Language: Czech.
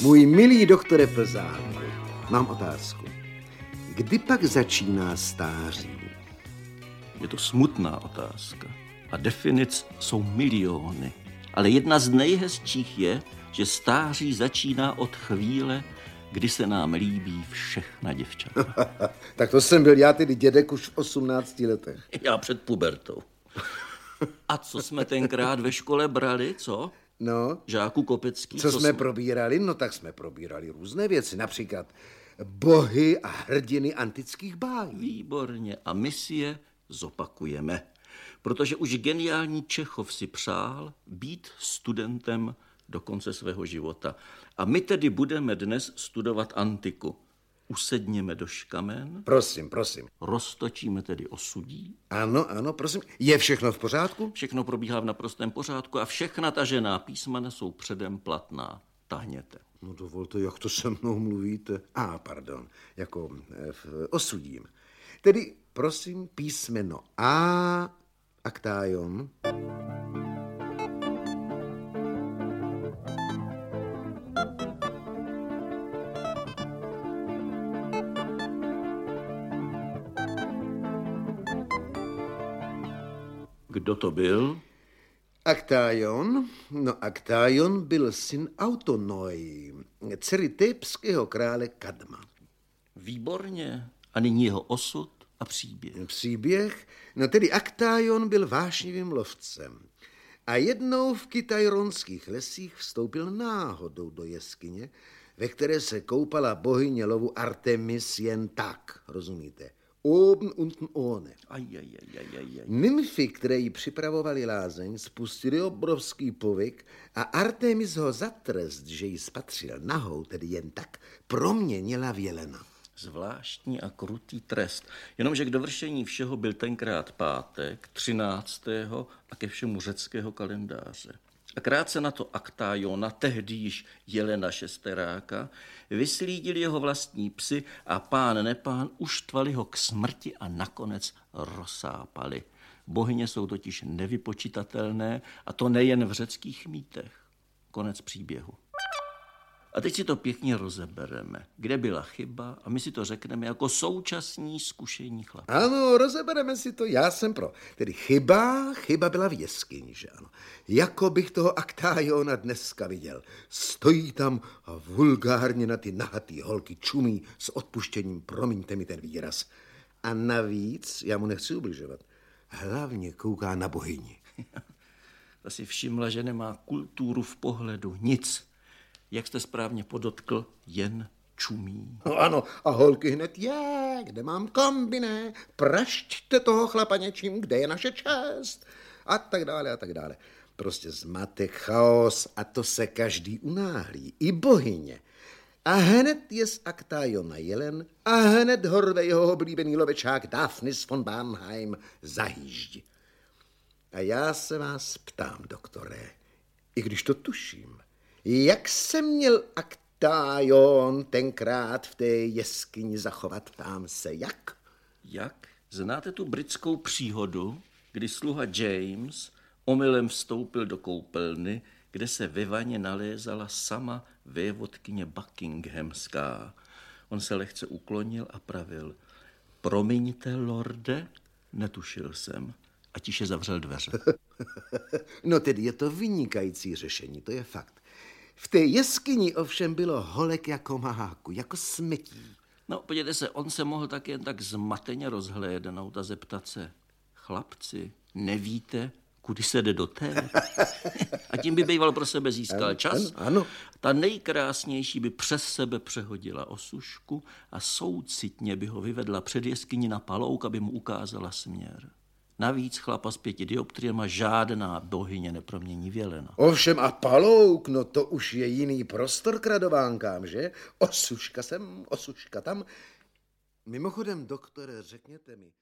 Můj milý doktore Plzáku, mám otázku. Kdy pak začíná stáří? Je to smutná otázka a definic jsou miliony. Ale jedna z nejhezčích je, že stáří začíná od chvíle, kdy se nám líbí všechna děvčata. Tak to jsem byl já tedy dědek už v 18 letech. Já před pubertou. A co jsme tenkrát ve škole brali, co? No. Žáku Kopecký. Co jsme probírali? No tak jsme probírali různé věci, například bohy a hrdiny antických bájí. Výborně. A my si je zopakujeme. Protože už geniální Čechov si přál být studentem do konce svého života. A my tedy budeme dnes studovat antiku. Usedněme do škamen. Prosím. Roztočíme tedy osudí. Ano, prosím. Je všechno v pořádku? Všechno probíhá v naprostém pořádku a všechna tažená písmena jsou předem platná. Tahněte. No dovolte, jak to se mnou mluvíte. Pardon, jako osudím. Tedy, prosím, písmeno A, aktájon. Kdo to byl? Aktájon? No, Aktájon byl syn Autonoi, dcery tébského krále Kadma. Výborně. A nyní jeho osud a příběh. Příběh? No tedy Aktájon byl vášnivým lovcem. A jednou v kytajronských lesích vstoupil náhodou do jeskyně, ve které se koupala bohyně lovu Artemis jen tak, rozumíte? Oben unten ohne. Nymfy, které jí připravovali lázeň, spustili obrovský povyk a Artemis ho za trest, že ji spatřil nahou, tedy jen tak, proměnila v jelena. Zvláštní a krutý trest. Jenomže k dovršení všeho byl tenkrát pátek, 13. a ke všemu řeckého kalendáře. A krátce na to Aktájona, tehdy již Jelena šesteráka, vyslídili jeho vlastní psy a pán nepán uštvali ho k smrti a nakonec rozsápali. Bohyně jsou totiž nevypočitatelné a to nejen v řeckých mýtech. Konec příběhu. A teď si to pěkně rozebereme, kde byla chyba a my si to řekneme jako současní zkušení chlapí. Ano, rozebereme si to, já jsem pro. Tedy chyba byla v jeskyni, že ano. Jako bych toho Aktájona dneska viděl. Stojí tam a vulgárně na ty nahatý holky čumí s odpuštěním, promiňte mi ten výraz. A navíc, já mu nechci ubližovat, hlavně kouká na bohyni. Ta si všimla, že nemá kulturu v pohledu, nic. Jak jste správně podotkl, jen čumí. No ano, a holky hned, kde mám kombiné, prašťte toho chlapa něčím, kde je naše čest, a tak dále. Prostě zmatek, chaos a to se každý unáhlí, i bohyně. A hned je z Aktájona jelen a hned horve jeho oblíbený lovečák Daphnis von Barnheim zahýždí. A já se vás ptám, doktore, i když to tuším, jak se měl Aktájon tenkrát v té jeskyni zachovat, ptám se, jak? Jak? Znáte tu britskou příhodu, kdy sluha James omylem vstoupil do koupelny, kde se ve vaně nalézala sama vévodkyně Buckinghamská. On se lehce uklonil a pravil: promiňte, lorde, netušil jsem. A tiše zavřel dveře. No tedy je to vynikající řešení, to je fakt. V té jeskyni ovšem bylo holek jako maháku, jako smetí. No, podívejte se, on se mohl tak jen tak zmateně rozhlédnout a zeptat se: chlapci, nevíte, kudy se jde do té? A tím by býval pro sebe získal čas. Ano. Ta nejkrásnější by přes sebe přehodila osušku a soucitně by ho vyvedla před jeskyni na palouk, aby mu ukázala směr. Navíc chlapa s 5 dioptriema žádná bohyně nepromění v jelena. Ovšem a palouk, no to už je jiný prostor k radovánkám, že? Osuška sem, osuška tam. Mimochodem, doktore, řekněte mi,